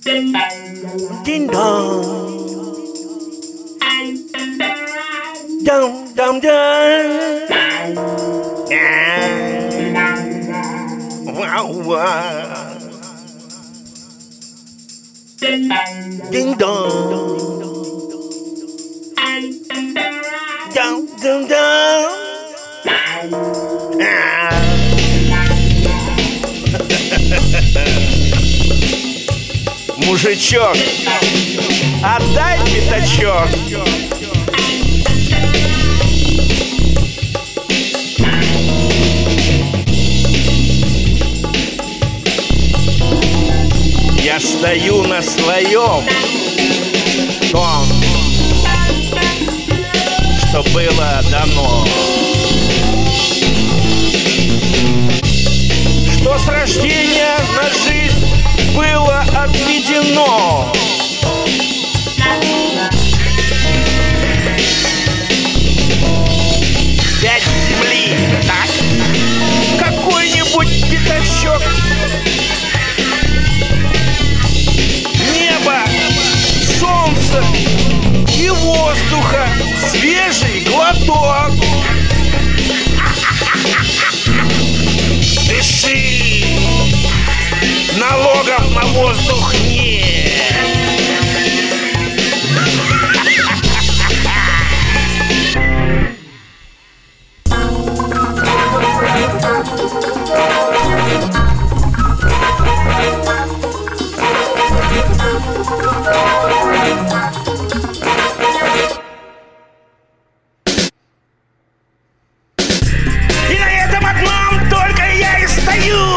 Ding dong. Dum dum dum. Wow wow. Ding dong. Dum dum dum. Мужичок, отдай пятачок. Я стою на своем том, что было дано, что с рождения на жизнь было отведено. Пять земли, так? Какой-нибудь пятачок. Небо, солнце и воздуха, свежий глоток. Дыши, налогов на воздух нет. И на этом одном только я и стою,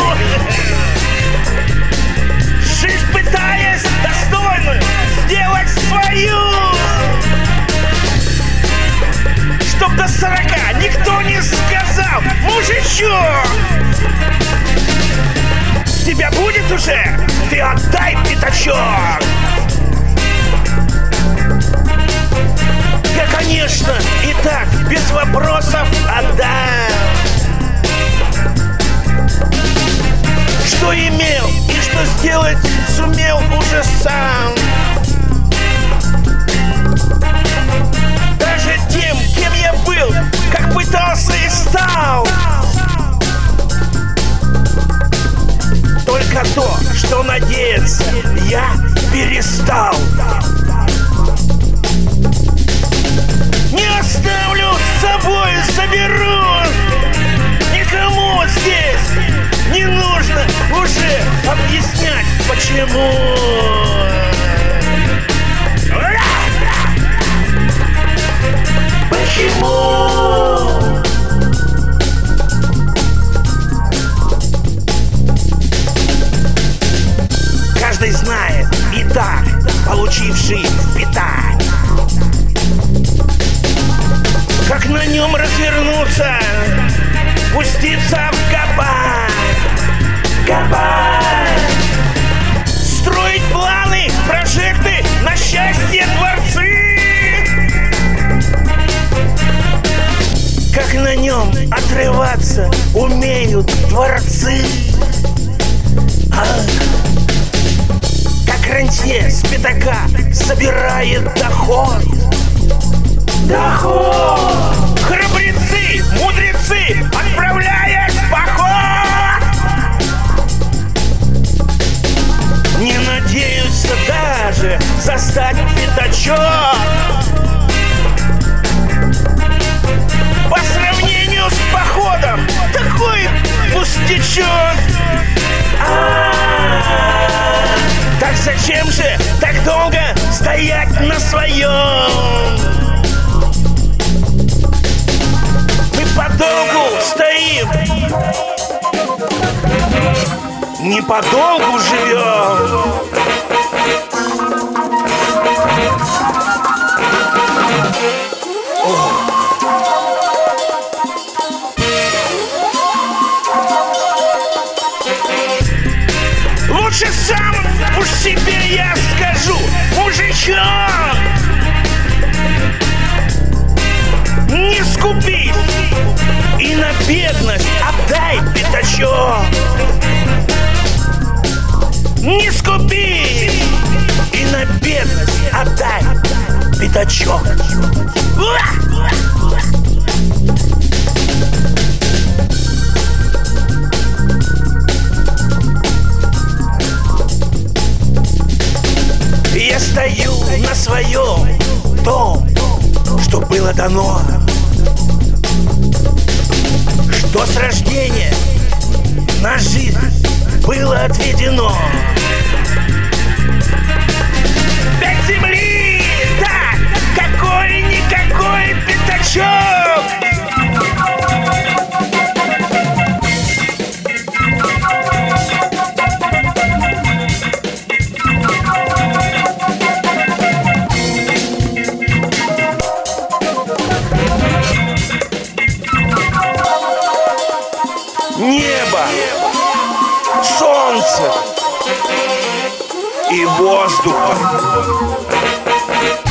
жизнь пытаясь достойную сделать свою, чтоб до 40 никто не сказал: мужичок, тебя будет уже, ты отдай пятачок. Я, конечно, и так без вопросов отдам, что имел и что сделать сумел уже сам. Даже тем, кем я был, как пытался и стал. Только то, что надеяться я перестал. Не оставлю с собой, заберу. Никому здесь не нужно уже объяснять, почему. Почему? Каждый знает и так, получивший впитать, как на нем развернуться, пуститься в кабак. Строить планы, прожекты, на счастье дворцы. Как на нем отрываться умеют творцы. Как рантье с пятака собирает доход. Храбрецы, мудрецы, отправляясь в поход, не надеются даже застать пятачок. По сравнению с походом такой пустячок. Так зачем же так долго стоять на своем? Мы подолгу стоим, не подолгу живем. Лучше сам уж себе я скажу, мужичок, не скупись и на бедность отдай пятачок. Не скупись на бедность отдай пятачок. Я стою на своем том, что было дано, что с рождения на жизнь было отведено. Пять земли, так, какой-никакой пятачок. Небо, солнце и воздух.